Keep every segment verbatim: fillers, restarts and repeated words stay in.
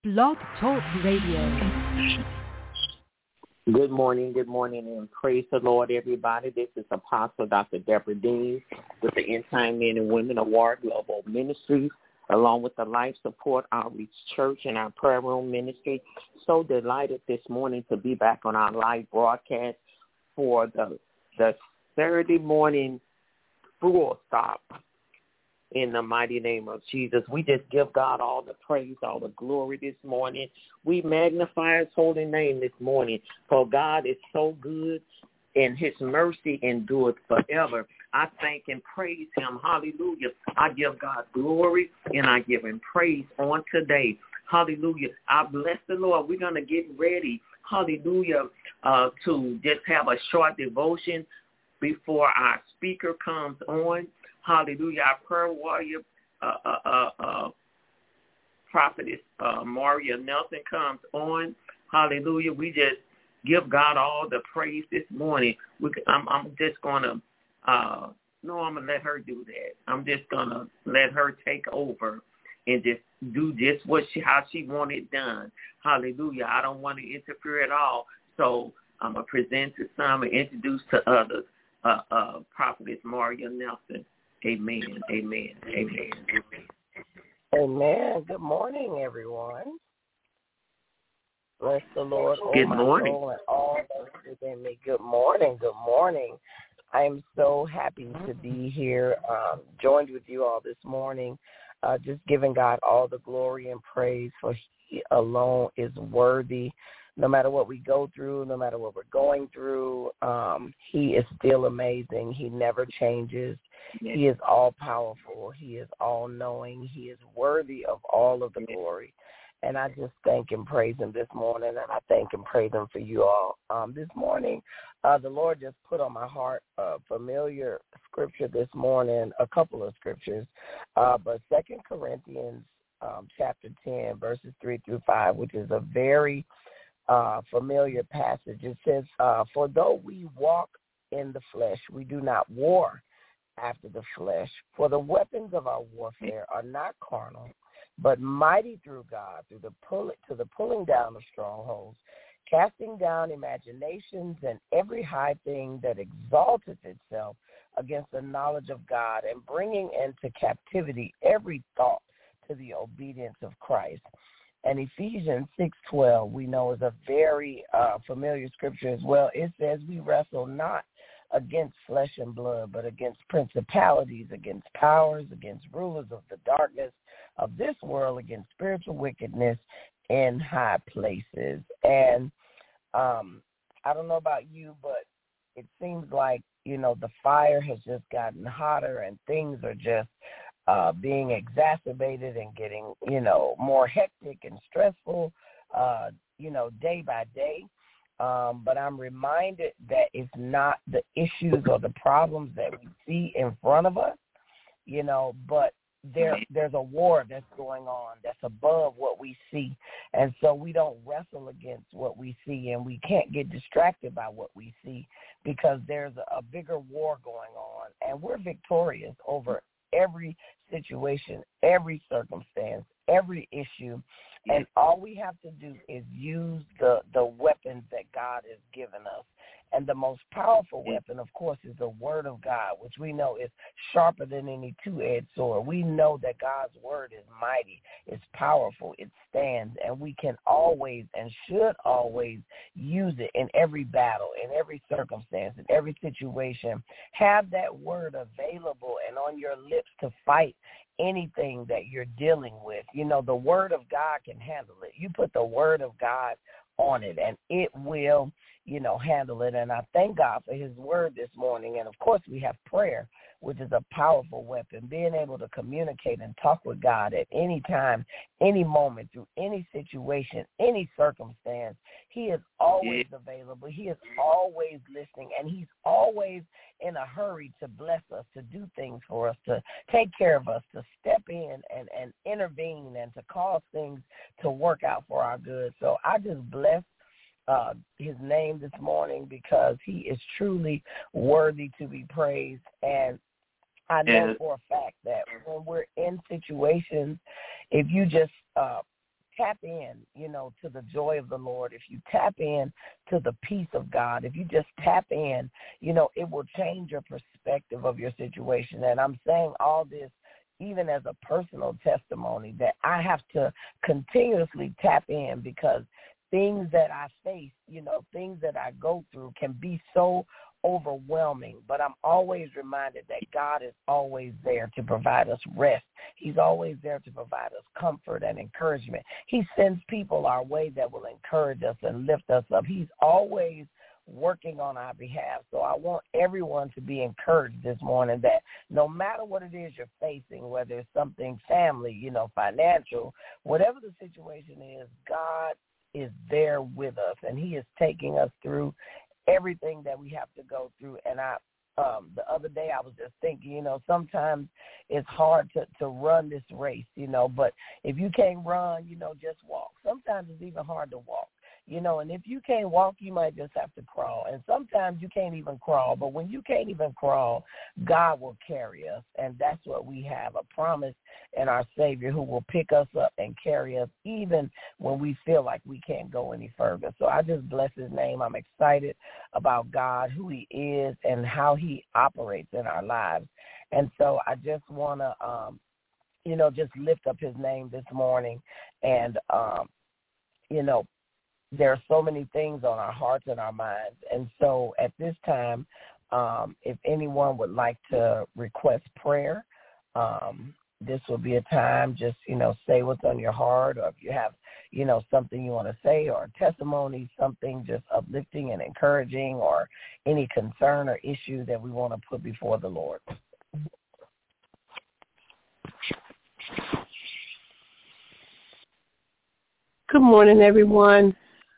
Blog Talk Radio. Good morning, good morning, and praise the Lord, everybody. This is Apostle Doctor Deborah Dean with the End Time Men and Women of War Global Ministries, along with the Life Support Outreach Church and our Prayer Room Ministry. So delighted this morning to be back on our live broadcast for the the Saturday morning full stop. In the mighty name of Jesus, we just give God all the praise, all the glory this morning. We magnify his holy name this morning, for God is so good and his mercy endures forever. I thank and praise him. Hallelujah. I give God glory and I give him praise on today. Hallelujah. I bless the Lord. We're going to get ready, hallelujah, uh, to just have a short devotion before our speaker comes on. Hallelujah. Our prayer warrior, uh, uh, uh, uh, prophetess uh, Maria Nelson comes on. Hallelujah. We just give God all the praise this morning. We, I'm, I'm just going to, uh, no, I'm going to let her do that. I'm just going to let her take over and just do just what she, how she wanted done. Hallelujah. I don't want to interfere at all. So I'm going to present to some and introduce to others, uh, uh, prophetess Maria Nelson. Amen, amen, amen, amen. Amen. Good morning, everyone. Bless the Lord, oh good my morning. soul, and all those within me. Good morning, good morning. I am so happy to be here, um, joined with you all this morning, uh, just giving God all the glory and praise, for he alone is worthy. No matter what we go through, no matter what we're going through, um, he is still amazing. He never changes. Yes. He is all-powerful. He is all-knowing. He is worthy of all of the Yes. glory. And I just thank and praise him this morning, and I thank and praise him for you all. Um, this morning, uh, the Lord just put on my heart a familiar scripture this morning, a couple of scriptures, uh, but Second Corinthians um, chapter ten, verses three through five, which is a very uh, familiar passage. It says, uh, for though we walk in the flesh, we do not war after the flesh. For the weapons of our warfare are not carnal, but mighty through God, through the pull, to the pulling down of strongholds, casting down imaginations and every high thing that exalteth itself against the knowledge of God, and bringing into captivity every thought to the obedience of Christ. And Ephesians six twelve, we know, is a very uh, familiar scripture as well. It says, we wrestle not against flesh and blood, but against principalities, against powers, against rulers of the darkness of this world, against spiritual wickedness in high places. And um, I don't know about you, but it seems like, you know, the fire has just gotten hotter and things are just uh, being exacerbated and getting, you know, more hectic and stressful, uh, you know, day by day. Um, but I'm reminded that it's not the issues or the problems that we see in front of us, you know, but there there's a war that's going on that's above what we see. And so we don't wrestle against what we see, and we can't get distracted by what we see, because there's a, a bigger war going on, and we're victorious over every situation, every circumstance, every issue. And all we have to do is use the, the weapons that God has given us. And the most powerful weapon, of course, is the word of God, which we know is sharper than any two-edged sword. We know that God's word is mighty, it's powerful, it stands, and we can always and should always use it in every battle, in every circumstance, in every situation. Have that word available and on your lips to fight anything that you're dealing with. You know, the word of God can handle it. You put the word of God on it, and it will, you know, handle it. And I thank God for his word this morning. And, of course, we have prayer, which is a powerful weapon, being able to communicate and talk with God at any time, any moment, through any situation, any circumstance. He is always available. He is always listening, and he's always in a hurry to bless us, to do things for us, to take care of us, to step in and, and intervene and to cause things to work out for our good. So I just bless uh, his name this morning, because he is truly worthy to be praised. And I know and, for a fact that when we're in situations, if you just uh, tap in, you know, to the joy of the Lord, if you tap in to the peace of God, if you just tap in, you know, it will change your perspective of your situation. And I'm saying all this even as a personal testimony that I have to continuously tap in, because things that I face, you know, things that I go through can be so overwhelming, but I'm always reminded that God is always there to provide us rest. He's always there to provide us comfort and encouragement. He sends people our way that will encourage us and lift us up. He's always working on our behalf. So I want everyone to be encouraged this morning that no matter what it is you're facing, whether it's something family, you know, financial, whatever the situation is, God is there with us, and he is taking us through everything that we have to go through. And I, um, the other day I was just thinking, you know, sometimes it's hard to, to run this race, you know, but if you can't run, you know, just walk. Sometimes it's even hard to walk, you know, and if you can't walk, you might just have to crawl. And sometimes you can't even crawl, but when you can't even crawl, God will carry us. And that's what we have, a promise in our Savior who will pick us up and carry us even when we feel like we can't go any further. So I just bless his name. I'm excited about God, who he is, and how he operates in our lives. And so I just want to, um, you know, just lift up his name this morning. And, um, you know, there are so many things on our hearts and our minds. And so at this time, um, if anyone would like to request prayer, um, this will be a time, just, you know, say what's on your heart, or if you have, you know, something you want to say, or a testimony, something just uplifting and encouraging, or any concern or issue that we want to put before the Lord. Good morning, everyone.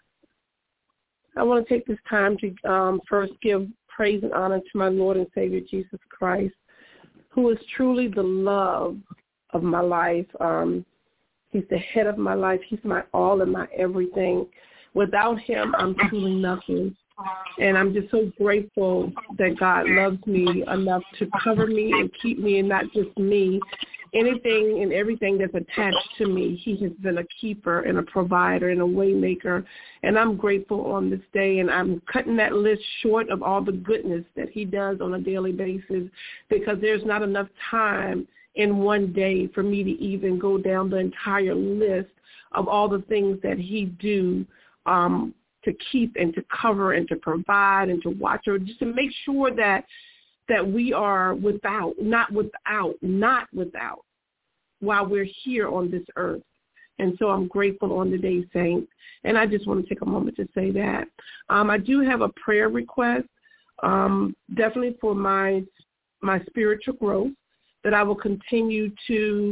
I want to take this time to um, first give praise and honor to my Lord and Savior, Jesus Christ, who is truly the love of my life. Um, he's the head of my life. He's my all and my everything. Without him, I'm truly nothing. And I'm just so grateful that God loves me enough to cover me and keep me, and not just me. Anything and everything that's attached to me, he has been a keeper and a provider and a way maker. And I'm grateful on this day, and I'm cutting that list short of all the goodness that he does on a daily basis, because there's not enough time in one day for me to even go down the entire list of all the things that he do um, to keep and to cover and to provide and to watch, or just to make sure that that we are without, not without, not without, while we're here on this earth. And so I'm grateful on the day, saints. And I just want to take a moment to say that. Um, I do have a prayer request, um, definitely for my my spiritual growth, that I will continue to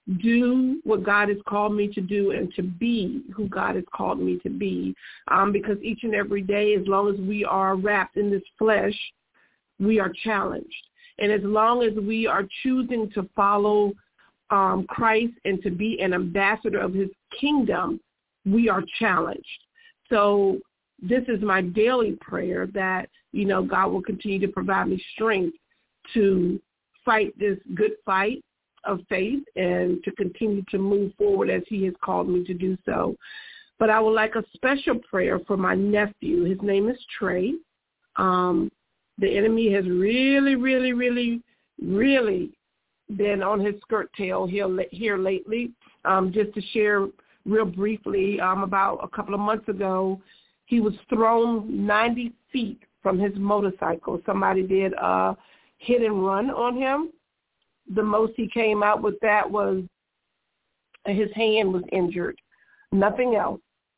do what God has called me to do and to be who God has called me to be. Um, because each and every day, as long as we are wrapped in this flesh, we are challenged. And as long as we are choosing to follow um, Christ and to be an ambassador of his kingdom, we are challenged. So this is my daily prayer, that, you know, God will continue to provide me strength to fight this good fight of faith and to continue to move forward as he has called me to do so. But I would like a special prayer for my nephew. His name is Trey. Um, The enemy has really, really, really, really been on his skirt tail here, here lately. Um, just to share real briefly, um, about a couple of months ago, he was thrown ninety feet from his motorcycle. Somebody did a hit and run on him. The most he came out with that was his hand was injured, nothing else.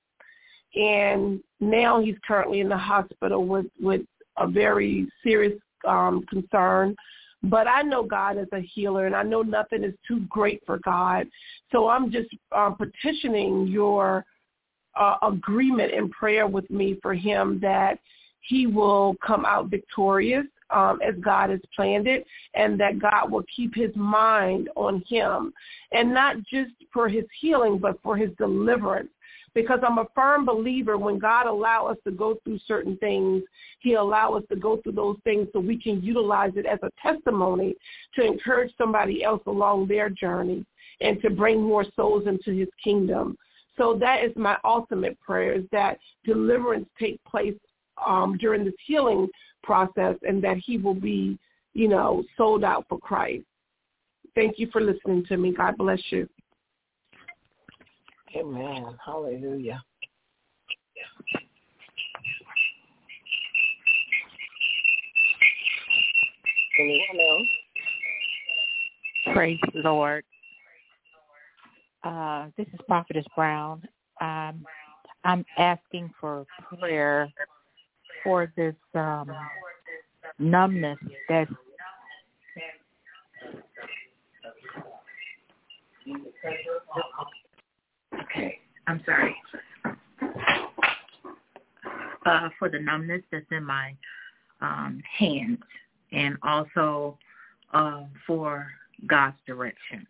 And now he's currently in the hospital with, with a very serious um, concern. But I know God is a healer, and I know nothing is too great for God. So I'm just uh, petitioning your uh, agreement and prayer with me for him, that he will come out victorious um, as God has planned it, and that God will keep his mind on him, and not just for his healing, but for his deliverance. Because I'm a firm believer, when God allows us to go through certain things, he'll allow us to go through those things so we can utilize it as a testimony to encourage somebody else along their journey and to bring more souls into his kingdom. So that is my ultimate prayer, is that deliverance take place um, during this healing process, and that he will be, you know, sold out for Christ. Thank you for listening to me. God bless you. Amen. Hallelujah. Anyone else? Praise the Lord. Uh, this is Prophetess Brown. Um, I'm asking for prayer for this um, numbness that okay, I'm sorry. Uh, for the numbness that's in my um, hands, and also uh, for God's direction.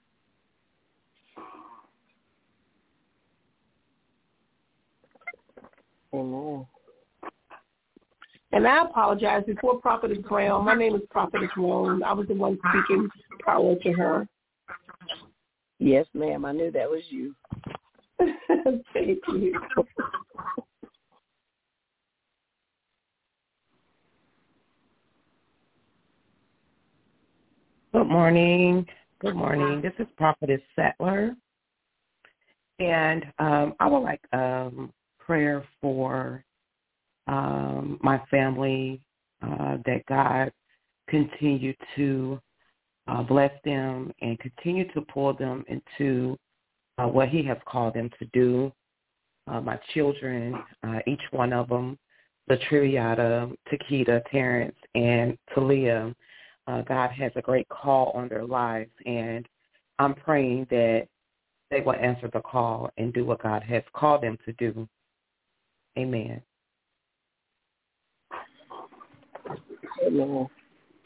Amen. And I apologize before Prophetess Brown. My name is Prophetess Brown. I was the one speaking prior to her. Yes, ma'am. I knew that was you. Thank you. Good morning. Good morning. This is Prophetess Sattler. And um, I would like um, prayer for um, my family, uh, that God continue to uh, bless them and continue to pull them into uh, what he has called them to do. Uh, my children, uh, each one of them, Latriata, Takita, Terrence, and Talia, uh, God has a great call on their lives, and I'm praying that they will answer the call and do what God has called them to do. Amen. Amen.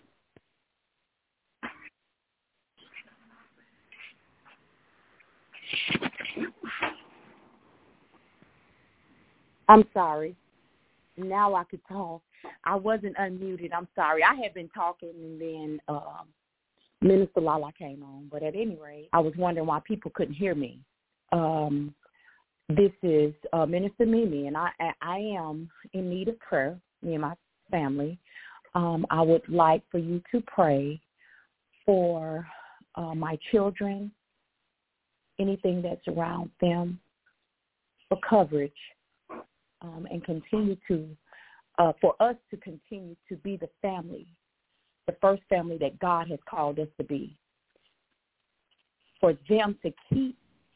I'm sorry. Now I could talk. I wasn't unmuted. I'm sorry. I had been talking, and then um, Minister Lala came on. But at any rate, I was wondering why people couldn't hear me. Um, this is uh, Minister Mimi, and I, I am in need of prayer, me and my family. Um, I would like for you to pray for uh, my children, anything that's around them, for coverage. Um, and continue to, uh, for us to continue to be the family, the first family that God has called us to be. For them to keep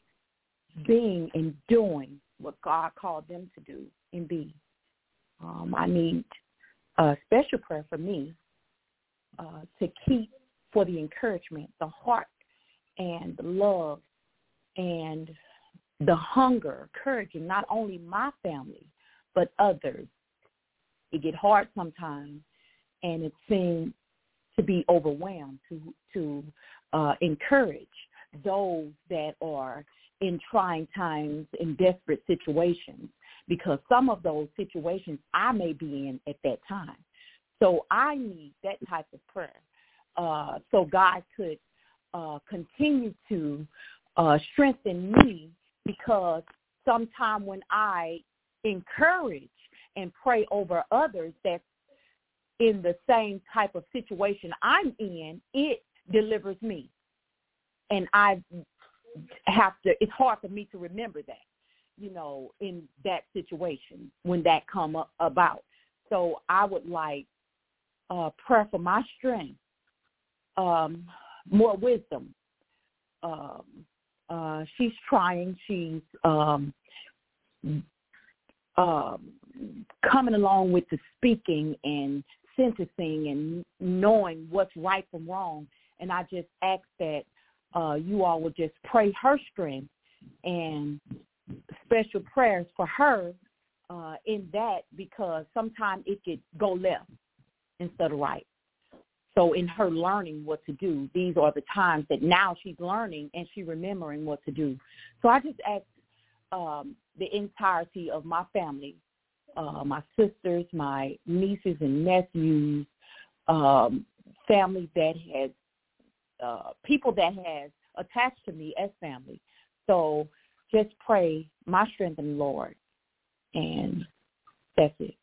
being and doing what God called them to do and be. Um, I need a special prayer for me uh, to keep for the encouragement, the heart, and the love, and the hunger, encouraging not only my family, but others. It get hard sometimes, and it seems to be overwhelmed to to uh, encourage those that are in trying times, in desperate situations, because some of those situations I may be in at that time. So I need that type of prayer uh, so God could uh, continue to uh, strengthen me, because sometime when I encourage and pray over others that's in the same type of situation I'm in, it delivers me. And I have to, it's hard for me to remember that, you know, in that situation when that come up, about. So I would like uh, prayer for my strength, um, more wisdom. Um, uh, she's trying, she's um, um, coming along with the speaking and sentencing and knowing what's right from wrong. And I just ask that uh, you all would just pray her strength and special prayers for her uh, in that, because sometimes it could go left instead of right. So in her learning what to do, these are the times that now she's learning and she's remembering what to do. So I just ask um, the entirety of my family, uh, my sisters, my nieces and nephews, um, family that has, uh, people that has attached to me as family. So just pray, my strength in the Lord, and that's it.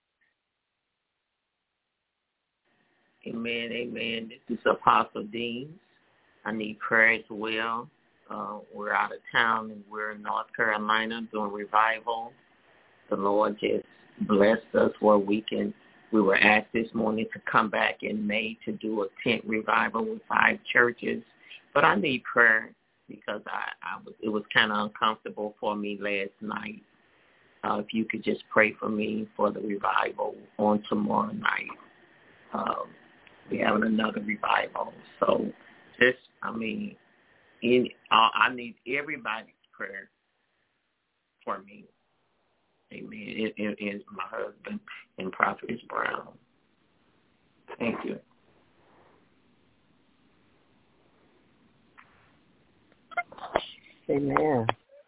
Amen, amen. This is Apostle Dean. I need prayer as well. Uh, we're out of town and we're in North Carolina doing revival. The Lord just blessed us where we can. We were asked this morning to come back in May to do a tent revival with five churches. But I need prayer because I, I was, it was kind of uncomfortable for me last night. Uh, if you could just pray for me for the revival on tomorrow night. Um, we're having another revival. So just, I mean, in, uh, I need everybody's prayer for me. Amen. And, and my husband and Prophetess Brown. Thank you. Amen.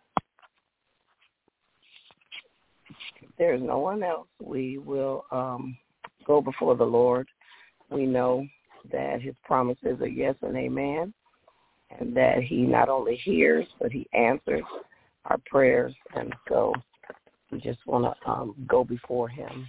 If there's no one else, we will um, go before the Lord. We know that his promises are yes and amen, and that he not only hears, but he answers our prayers. And so we just want to um, go before him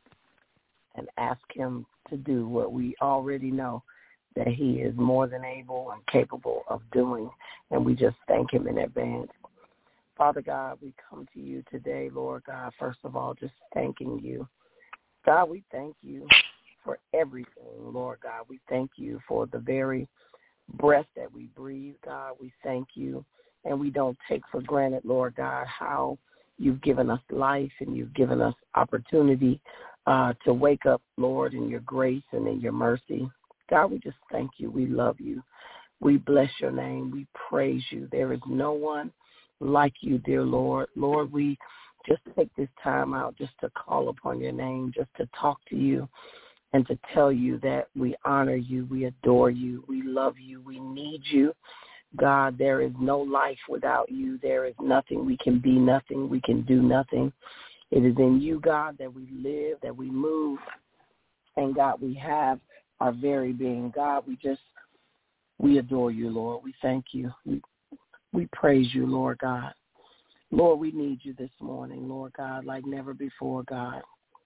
and ask him to do what we already know that he is more than able and capable of doing, and we just thank him in advance. Father God, we come to you today, Lord God, first of all, just thanking you. God, we thank you for everything, Lord God. We thank you for the very breath that we breathe, God. We thank you, and we don't take for granted, Lord God, how you've given us life and you've given us opportunity uh, to wake up, Lord, in your grace and in your mercy. God, we just thank you. We love you. We bless your name. We praise you. There is no one like you, dear Lord. Lord, we just take this time out just to call upon your name, just to talk to you and to tell you that we honor you, we adore you, we love you, we need you. God, there is no life without you. There is nothing. We can be nothing. We can do nothing. It is in you, God, that we live, that we move, and God, we have our very being. God, we just, we adore you, Lord. We thank you. We, we praise you, Lord God. Lord, we need you this morning, Lord God, like never before, God.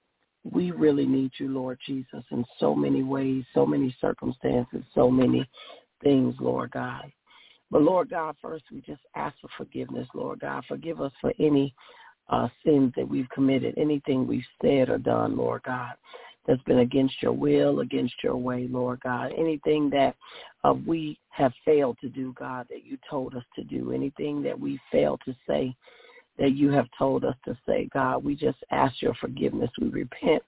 We really need you, Lord Jesus, in so many ways, so many circumstances, so many things, Lord God. But, Lord God, first we just ask for forgiveness, Lord God. Forgive us for any uh, sins that we've committed, anything we've said or done, Lord God, that's been against your will, against your way, Lord God. Anything that uh, we have failed to do, God, that you told us to do, anything that we failed to say that you have told us to say, God, we just ask your forgiveness. We repent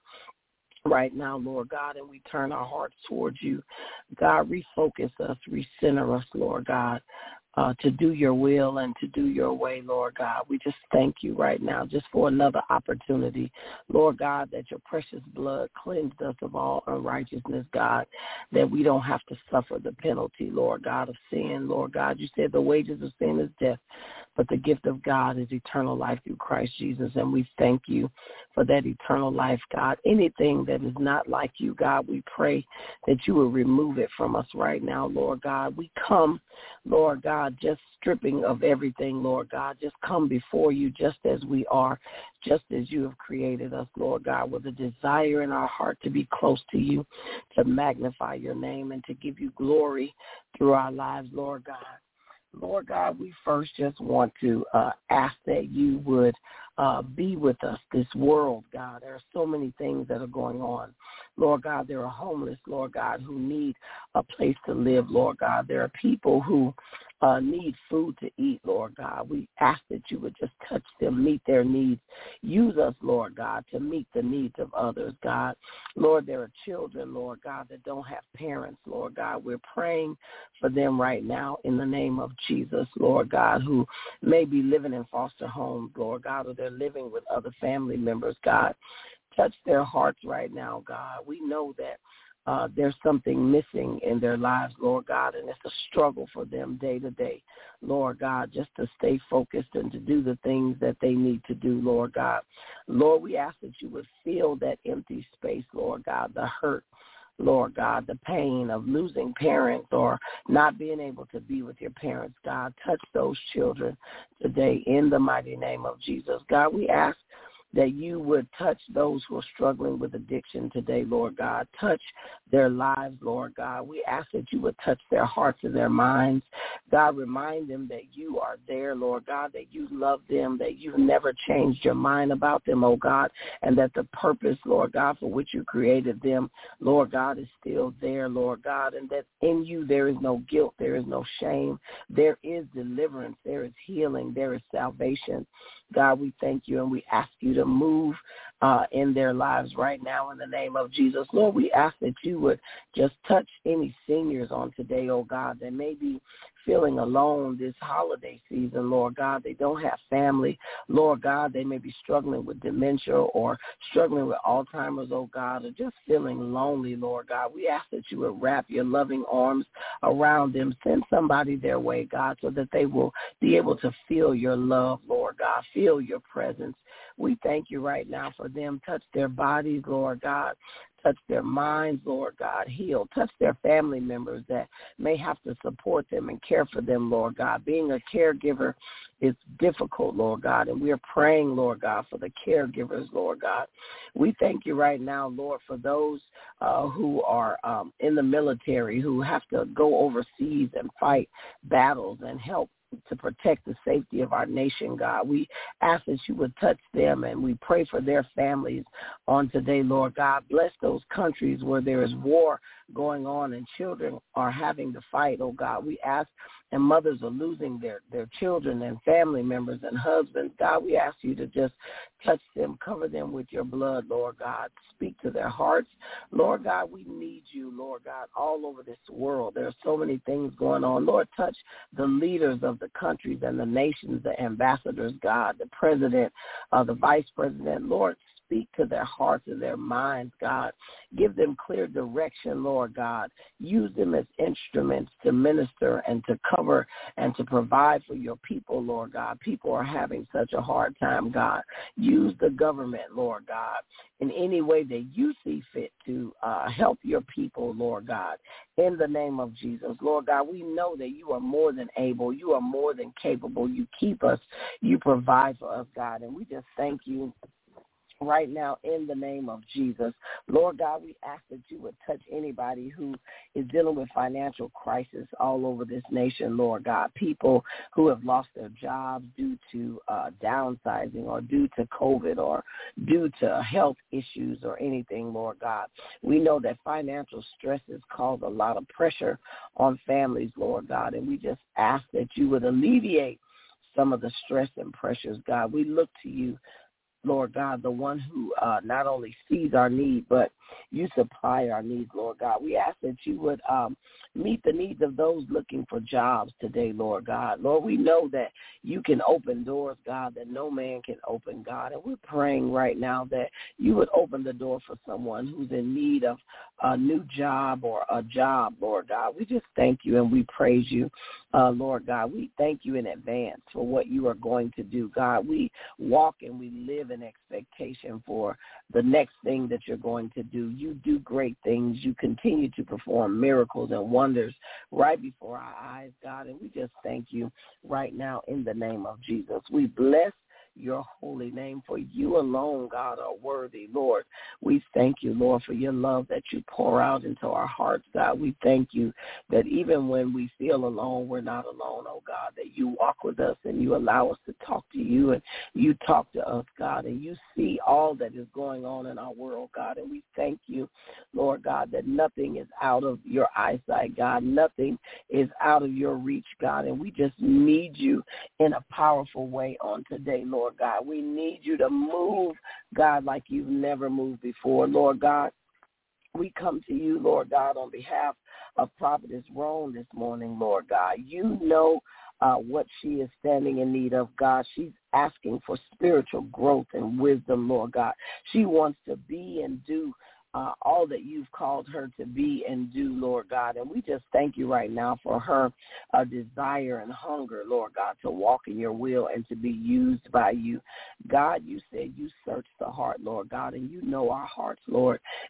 right now, Lord God, and we turn our hearts towards you. God, refocus us, recenter us, Lord God, uh, to do your will and to do your way, Lord God. We just thank you right now just for another opportunity, Lord God, that your precious blood cleansed us of all unrighteousness, God, that we don't have to suffer the penalty, Lord God, of sin. Lord God, you said the wages of sin is death, but the gift of God is eternal life through Christ Jesus, and we thank you for that eternal life, God. Anything that is not like you, God, we pray that you will remove it from us right now, Lord God. We come, Lord God, just stripping of everything, Lord God. Just come before you just as we are, just as you have created us, Lord God, with a desire in our heart to be close to you, to magnify your name, and to give you glory through our lives, Lord God. Lord God, we first just want to uh, ask that you would uh, be with us, this world, God. There are so many things that are going on. Lord God, there are homeless, Lord God, who need a place to live, Lord God. There are people who uh, need food to eat, Lord God. We ask that you would just touch them, meet their needs. Use us, Lord God, to meet the needs of others, God. Lord, there are children, Lord God, that don't have parents, Lord God. We're praying for them right now in the name of Jesus, Lord God, who may be living in foster homes, Lord God, or they're living with other family members, God. Touch their hearts right now, God. We know that uh, there's something missing in their lives, Lord God, and it's a struggle for them day to day, Lord God, just to stay focused and to do the things that they need to do, Lord God. Lord, we ask that you would fill that empty space, Lord God, the hurt, Lord God, the pain of losing parents or not being able to be with your parents. God, touch those children today in the mighty name of Jesus. God, we ask that you would touch those who are struggling with addiction today, Lord God. Touch their lives, Lord God. We ask that you would touch their hearts and their minds. God, remind them that you are there, Lord God, that you love them, that you've never changed your mind about them, oh God, and that the purpose, Lord God, for which you created them, Lord God, is still there, Lord God, and that in you there is no guilt, there is no shame, there is deliverance, there is healing, there is salvation. God, we thank you and we ask you to move uh, in their lives right now in the name of Jesus. Lord, we ask that you would just touch any seniors on today, oh God, that may be feeling alone this holiday season, Lord God. They don't have family. Lord God, they may be struggling with dementia or struggling with Alzheimer's, oh God, or just feeling lonely, Lord God. We ask that you would wrap your loving arms around them. Send somebody their way, God, so that they will be able to feel your love, Lord God, feel your presence. We thank you right now for them. Touch their bodies, Lord God. Touch their minds, Lord God. Heal. Touch their family members that may have to support them and care for them, Lord God. Being a caregiver is difficult, Lord God, and we're praying, Lord God, for the caregivers, Lord God. We thank you right now, Lord, for those uh, who are um, in the military, who have to go overseas and fight battles and help to protect the safety of our nation, God. We ask that you would touch them, and we pray for their families on today, Lord God. Bless those countries where there is war going on and children are having to fight, oh God. We ask, and mothers are losing their, their children and family members and husbands. God, we ask you to just touch them, cover them with your blood, Lord God. Speak to their hearts. Lord God, we need you, Lord God, all over this world. There are so many things going on. Lord, touch the leaders of the countries and the nations, the ambassadors, God, the president, uh, the vice president. Lord, speak to their hearts and their minds, God. Give them clear direction, Lord God. Use them as instruments to minister and to cover and to provide for your people, Lord God. People are having such a hard time, God. Use the government, Lord God, in any way that you see fit to uh, help your people, Lord God, in the name of Jesus. Lord God, we know that you are more than able. You are more than capable. You keep us. You provide for us, God, and we just thank you right now in the name of Jesus. Lord God, we ask that you would touch anybody who is dealing with financial crisis all over this nation, Lord God. People who have lost their jobs due to uh, downsizing or due to COVID or due to health issues or anything, Lord God. We know that financial stresses cause a lot of pressure on families, Lord God, and we just ask that you would alleviate some of the stress and pressures, God. We look to you, Lord God, the one who uh, not only sees our need, but you supply our needs, Lord God. We ask that you would um, meet the needs of those looking for jobs today, Lord God. Lord, we know that you can open doors, God, that no man can open, God. And we're praying right now that you would open the door for someone who's in need of a new job or a job, Lord God. We just thank you and we praise you, uh, Lord God. We thank you in advance for what you are going to do, God. We walk and we live in expectation for the next thing that you're going to do. You do great things. You continue to perform miracles and wonders right before our eyes, God, and we just thank you right now in the name of Jesus. We bless your holy name, for you alone, God, are worthy, Lord. We thank you, Lord, for your love that you pour out into our hearts, God. We thank you that even when we feel alone, we're not alone, oh God, that you walk with us and you allow us to talk to you and you talk to us, God, and you see all that is going on in our world, God, and we thank you, Lord God, that nothing is out of your eyesight, God. Nothing is out of your reach, God, and we just need you in a powerful way on today, Lord. Lord God, we need you to move, God, like you've never moved before. Lord God, we come to you, Lord God, on behalf of Prophetess Roan this morning, Lord God. You know uh, what she is standing in need of, God. She's asking for spiritual growth and wisdom, Lord God. She wants to be and do Uh, all that you've called her to be and do, Lord God. And we just thank you right now for her uh, desire and hunger, Lord God, to walk in your will and to be used by you. God, you said you search the heart, Lord God, and you know our hearts, Lord.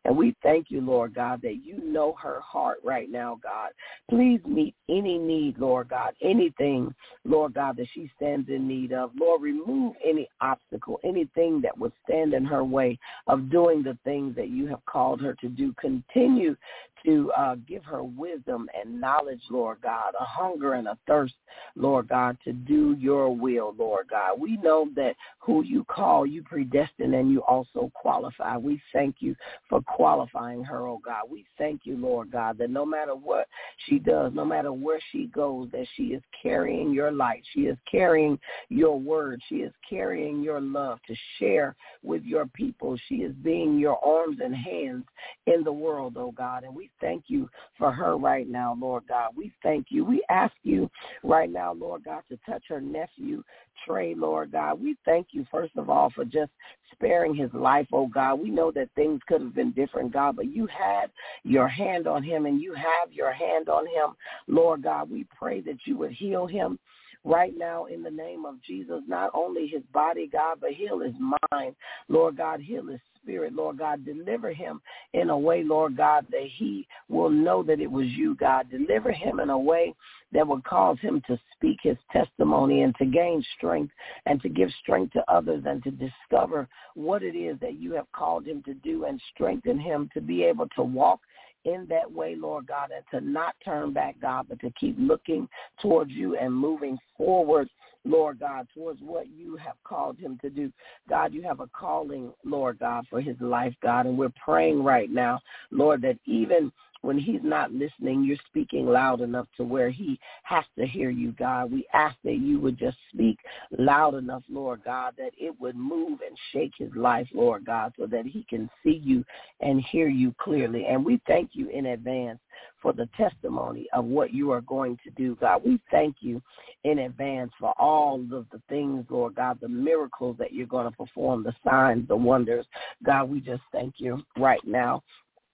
And we thank you, Lord God, that you know her heart right now, God. Please meet any need, Lord God, anything, Lord God, that she stands in need of. Lord, remove any obstacle, anything that would stand in her way of doing the things that you have called her to do. Continue to uh, give her wisdom and knowledge, Lord God, a hunger and a thirst, Lord God, to do your will, Lord God. We know that who you call, you predestine, and you also qualify. We thank you for qualifying her, oh God. We thank you, Lord God, that no matter what she does, no matter where she goes, that she is carrying your light. She is carrying your word. She is carrying your love to share with your people. She is being your arms and hands in the world, oh God. And we thank you for her right now, Lord God. We thank you. We ask you right now, Lord God, to touch her nephew, Trey, Lord God. We thank you, first of all, for just sparing his life, oh God. We know that things could have been different, God, but you had your hand on him, and you have your hand on him, Lord God. We pray that you would heal him right now in the name of Jesus, not only his body, God, but heal his mind, Lord God, heal his spirit, Lord God. Deliver him in a way, Lord God, that he will know that it was you, God. Deliver him in a way that will cause him to speak his testimony and to gain strength and to give strength to others and to discover what it is that you have called him to do, and strengthen him to be able to walk in that way, Lord God, and to not turn back, God, but to keep looking towards you and moving forward, Lord God, towards what you have called him to do. God, you have a calling, Lord God, for his life, God, and we're praying right now, Lord, that even when he's not listening, you're speaking loud enough to where he has to hear you, God. We ask that you would just speak loud enough, Lord God, that it would move and shake his life, Lord God, so that he can see you and hear you clearly. And we thank you in advance for the testimony of what you are going to do, God. We thank you in advance for all of the things, Lord God, the miracles that you're going to perform, the signs, the wonders. God, we just thank you right now,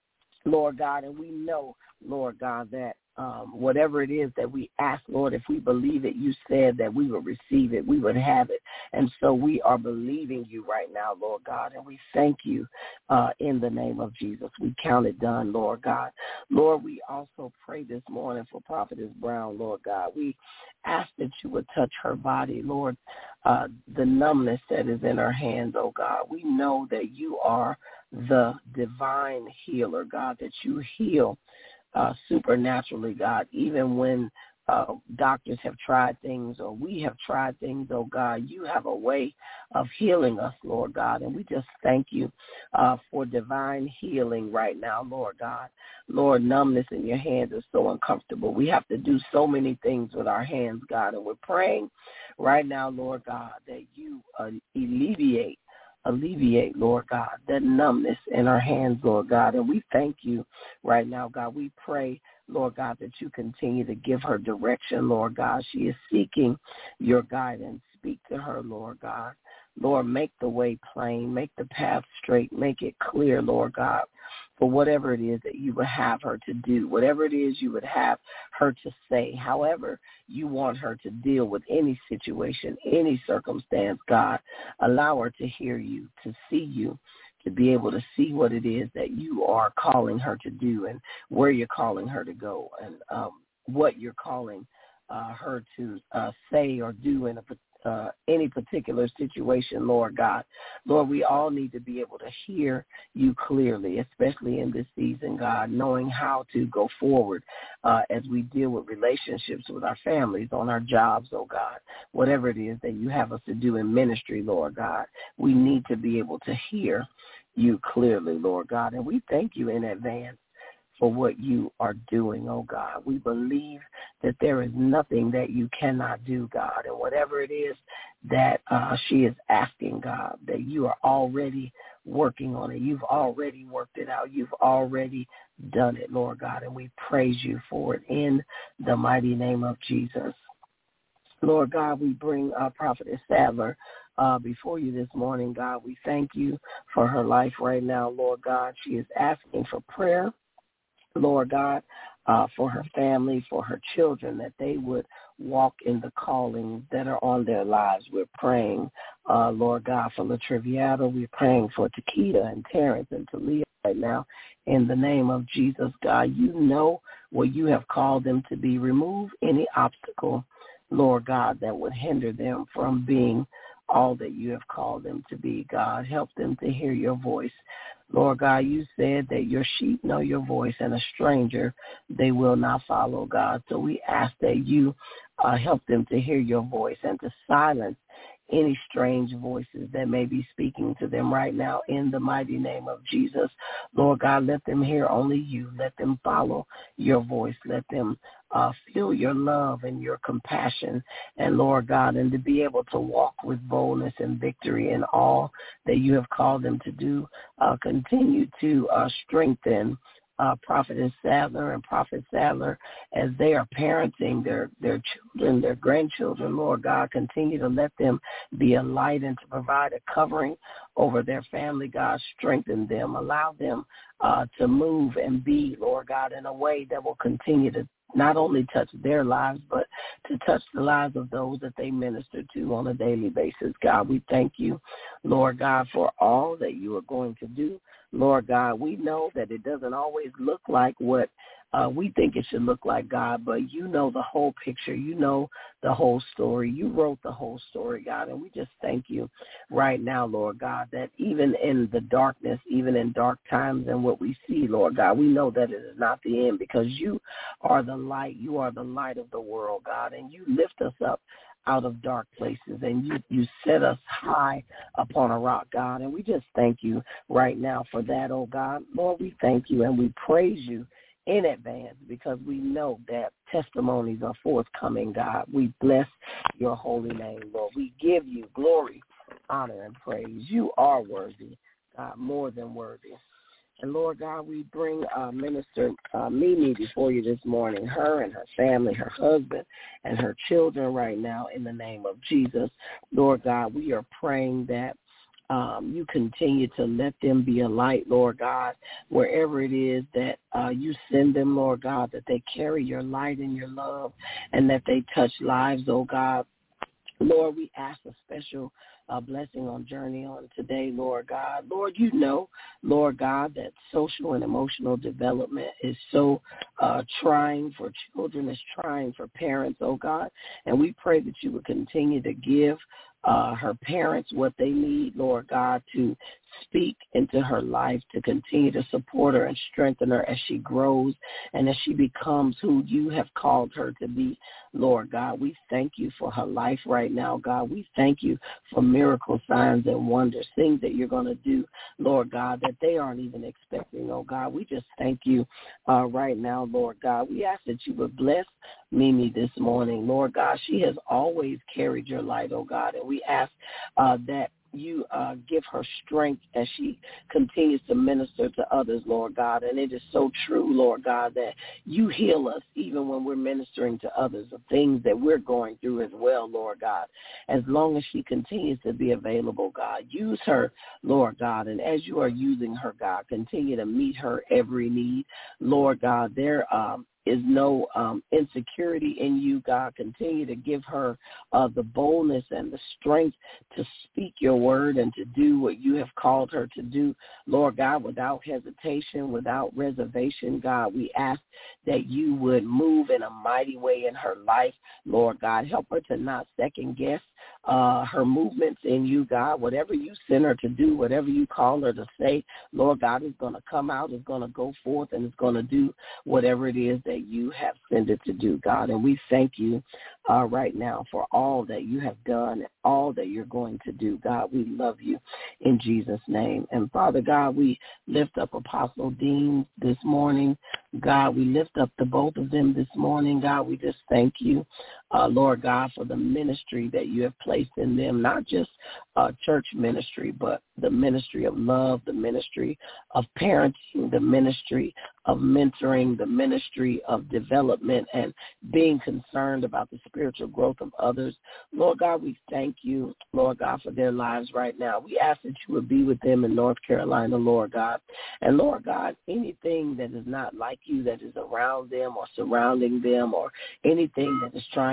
Lord God, and we know, Lord God, that um, whatever it is that we ask, Lord, if we believe it, you said that we would receive it, we would have it. And so we are believing you right now, Lord God, and we thank you uh, in the name of Jesus. We count it done, Lord God. Lord, we also pray this morning for Prophetess Brown, Lord God. We ask that you would touch her body, Lord, uh, the numbness that is in her hands, oh God. We know that you are the divine healer, God, that you heal uh, supernaturally, God, even when uh, doctors have tried things or we have tried things, oh God, you have a way of healing us, Lord God, and we just thank you uh, for divine healing right now, Lord God. Lord, numbness in your hands is so uncomfortable. We have to do so many things with our hands, God, and we're praying right now, Lord God, that you uh, alleviate Alleviate, Lord God, that numbness in our hands, Lord God. And we thank you right now, God. We pray, Lord God, that you continue to give her direction, Lord God. She is seeking your guidance. Speak to her, Lord God. Lord, make the way plain. Make the path straight. Make it clear, Lord God, for whatever it is that you would have her to do, whatever it is you would have her to say, however you want her to deal with any situation, any circumstance, God. Allow her to hear you, to see you, to be able to see what it is that you are calling her to do and where you're calling her to go and um, what you're calling uh, her to uh, say or do in a Uh, any particular situation, Lord God. Lord, we all need to be able to hear you clearly, especially in this season, God, knowing how to go forward uh, as we deal with relationships with our families, on our jobs, oh God, whatever it is that you have us to do in ministry, Lord God. We need to be able to hear you clearly, Lord God, and we thank you in advance for what you are doing, oh God. We believe that there is nothing that you cannot do, God. And whatever it is that uh, she is asking, God, that you are already working on it. You've already worked it out. You've already done it, Lord God. And we praise you for it in the mighty name of Jesus. Lord God, we bring uh, Prophetess Sadler uh, before you this morning, God. We thank you for her life right now, Lord God. She is asking for prayer, Lord God, uh, for her family, for her children, that they would walk in the calling that are on their lives. We're praying, uh, Lord God, for LaTriviata. We're praying for Takeda and Terrence and Talia right now in the name of Jesus, God. You know what you have called them to be. Remove any obstacle, Lord God, that would hinder them from being all that you have called them to be, God. Help them to hear your voice. Lord God, you said that your sheep know your voice, and a stranger they will not follow, God. So we ask that you uh, help them to hear your voice and to silence any strange voices that may be speaking to them right now in the mighty name of Jesus. Lord God, let them hear only you. Let them follow your voice. Let them uh, feel your love and your compassion. And Lord God, and to be able to walk with boldness and victory in all that you have called them to do. Uh, continue to uh, strengthen Uh, Prophetess Sadler and Prophet Sadler as they are parenting their, their children, their grandchildren. Lord God, continue to let them be a light and to provide a covering over their family. God, strengthen them. Allow them uh, to move and be, Lord God, in a way that will continue to not only touch their lives, but to touch the lives of those that they minister to on a daily basis. God, we thank you, Lord God, for all that you are going to do. Lord God, we know that it doesn't always look like what uh, we think it should look like, God, but you know the whole picture. You know the whole story. You wrote the whole story, God, and we just thank you right now, Lord God, that even in the darkness, even in dark times and what we see, Lord God, we know that it is not the end because you are the light. You are the light of the world, God, and you lift us up out of dark places, and you, you set us high upon a rock, God, and we just thank you right now for that, oh God. Lord, we thank you and we praise you in advance because we know that testimonies are forthcoming, God. We bless your holy name, Lord. We give you glory, honor, and praise. You are worthy, God, more than worthy. And, Lord God, we bring uh, Minister uh, Mimi before you this morning, her and her family, her husband, and her children right now in the name of Jesus. Lord God, we are praying that um, you continue to let them be a light, Lord God, wherever it is that uh, you send them, Lord God, that they carry your light and your love and that they touch lives, oh God. Lord, we ask a special uh, blessing on Journey on today, Lord God. Lord, you know, Lord God, that social and emotional development is so uh, trying for children, is trying for parents, oh God. And we pray that you would continue to give uh, her parents what they need, Lord God, to speak into her life, to continue to support her and strengthen her as she grows and as she becomes who you have called her to be, Lord God. We thank you for her life right now, God. We thank you for miracle signs and wonders, things that you're going to do, Lord God, that they aren't even expecting, oh God. We just thank you uh, right now, Lord God. We ask that you would bless Mimi this morning, Lord God. She has always carried your light, oh God, and we ask uh, that you uh, give her strength as she continues to minister to others, Lord God. And it is so true, Lord God, that you heal us even when we're ministering to others of things that we're going through as well, Lord God. As long as she continues to be available, God, use her, Lord God. And as you are using her, God, continue to meet her every need, Lord God. There um, is no um, insecurity in you, God. Continue to give her uh, the boldness and the strength to speak your word and to do what you have called her to do, Lord God, without hesitation, without reservation, God. We ask that you would move in a mighty way in her life, Lord God. Help her to not second guess uh, her movements in you, God. Whatever you send her to do, whatever you call her to say, Lord God, is going to come out, is going to go forth, and is going to do whatever it is that you have sent it to do, God. And we thank you uh, right now for all that you have done and all that you're going to do, God. We love you in Jesus' name. And Father God, we lift up Apostle Dean this morning. God, we lift up the both of them this morning. God, we just thank you, uh, Lord God, for the ministry that you have placed in them, not just uh, church ministry, but the ministry of love, the ministry of parenting, the ministry of mentoring, the ministry of development and being concerned about the spiritual growth of others. Lord God, we thank you, Lord God, for their lives right now. We ask that you would be with them in North Carolina, Lord God. And Lord God, anything that is not like you that is around them or surrounding them or anything that is trying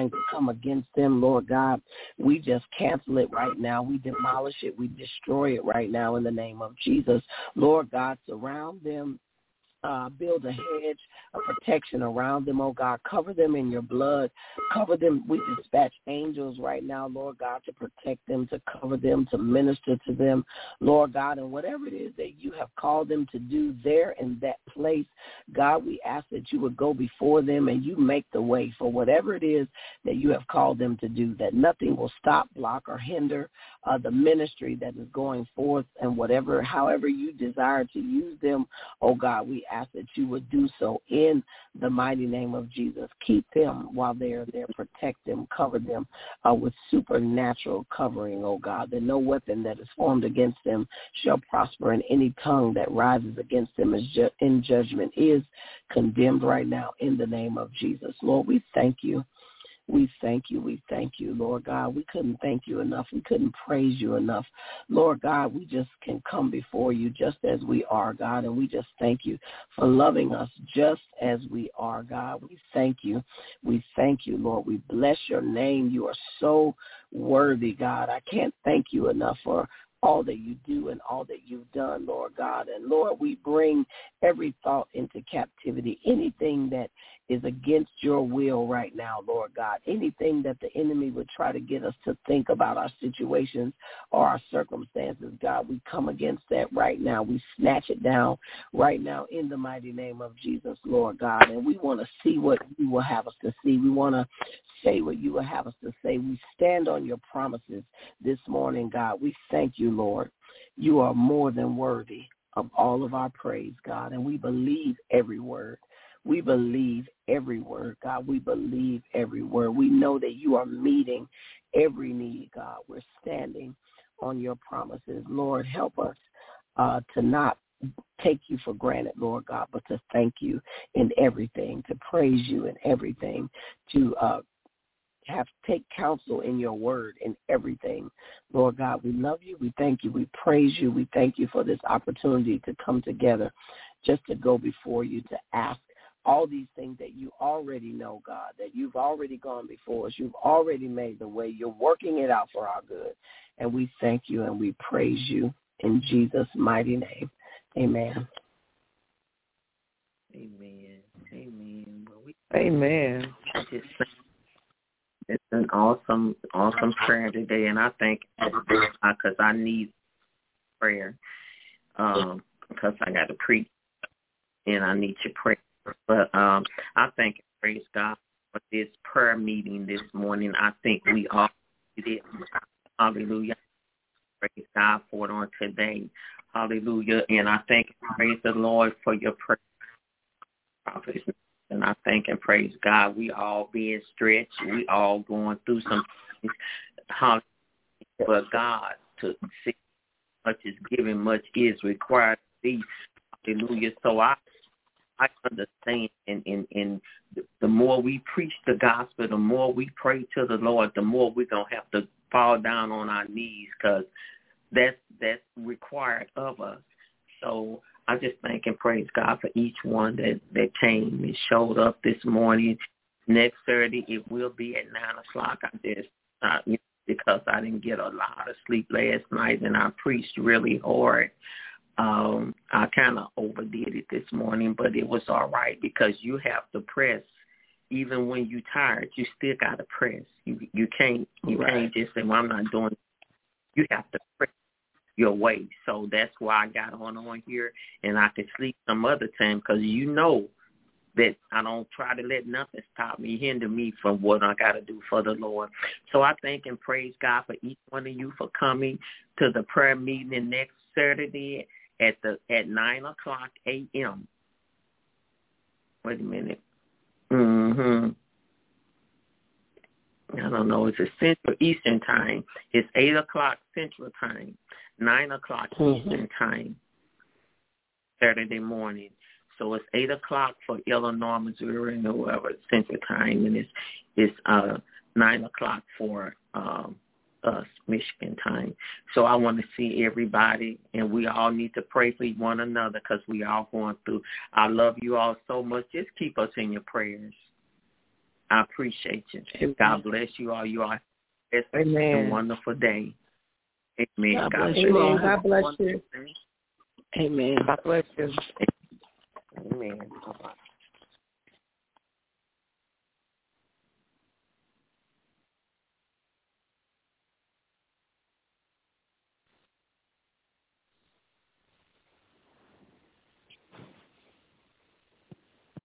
trying to come against them, Lord God, we just cancel it right now. We demolish it. We destroy it right now in the name of Jesus. Lord God, surround them. Uh, build a hedge of protection around them, oh God. Cover them in your blood. Cover them. We dispatch angels right now, Lord God, to protect them, to cover them, to minister to them, Lord God. And whatever it is that you have called them to do there in that place, God, we ask that you would go before them and you make the way for whatever it is that you have called them to do, that nothing will stop, block, or hinder uh, the ministry that is going forth, and whatever, however you desire to use them, oh God, we ask that you would do so in the mighty name of Jesus. Keep them while they're there. Protect them. Cover them uh, with supernatural covering, oh God, that no weapon that is formed against them shall prosper, and any tongue that rises against them is ju- in judgment is condemned right now in the name of Jesus. Lord, we thank you. We thank you. We thank you, Lord God. We couldn't thank you enough. We couldn't praise you enough. Lord God, we just can come before you just as we are, God, and we just thank you for loving us just as we are, God. We thank you. We thank you, Lord. We bless your name. You are so worthy, God. I can't thank you enough for all that you do and all that you've done, Lord God. And Lord, we bring every thought into captivity, anything that is against your will right now, Lord God, anything that the enemy would try to get us to think about our situations or our circumstances, God, we come against that right now. We snatch it down right now in the mighty name of Jesus, Lord God. And we want to see what you will have us to see. We want to say what you will have us to say. We stand on your promises this morning, God. We thank you, Lord. You are more than worthy of all of our praise, God, and we believe every word. We believe every word, God. We believe every word. We know that you are meeting every need, God. We're standing on your promises. Lord, help us uh, to not take you for granted, Lord God, but to thank you in everything, to praise you in everything, to uh, have take counsel in your word in everything. Lord God, we love you. We thank you. We praise you. We thank you for this opportunity to come together just to go before you, to ask all these things that you already know, God, that you've already gone before us. You've already made the way. You're working it out for our good. And we thank you and we praise you in Jesus' mighty name. Amen. Amen. Amen. Well, we, Amen. just, it's an awesome, awesome prayer today, and I thank because I need prayer um, because I got to preach, and I need your prayer. But um, I thank and praise God for this prayer meeting this morning. I think we all did it. Hallelujah. Praise God for it on today. Hallelujah. And I thank and praise the Lord for your prayer, prophets. And I thank and praise God. We all being stretched. We all going through some things. Hallelujah. But God, to see much is given, much is required to be. Hallelujah. So I I understand, and, and, and the more we preach the gospel, the more we pray to the Lord, the more we're going to have to fall down on our knees, because that's, that's required of us. So I just thank and praise God for each one that, that came and showed up this morning. Next Saturday, it will be at nine o'clock. I just, uh, you know, because I didn't get a lot of sleep last night, and I preached really hard. Um, I kind of overdid it this morning, but it was all right, because you have to press. Even when you're tired, you still got to press. You you can't you right. can't just say, well, I'm not doing it. You have to press your way. So that's why I got on on here, and I could sleep some other time, because you know that I don't try to let nothing stop me, hinder me from what I got to do for the Lord. So I thank and praise God for each one of you for coming to the prayer meeting next Saturday at the at nine o'clock a.m. Wait a minute. Mm-hmm. I don't know. It's a Central Eastern time. It's eight o'clock Central time, nine o'clock mm-hmm. Eastern time, Saturday morning. So it's eight o'clock for Illinois, Missouri, and whoever Central time, and it's it's uh nine o'clock for um. us, Michigan time. So I want to see everybody, and we all need to pray for one another, because we all going through. I love you all so much. Just keep us in your prayers. I appreciate you. Amen. God bless you all. You are a wonderful day. Amen. God, God bless you all. God bless you. Amen. God bless you. Amen.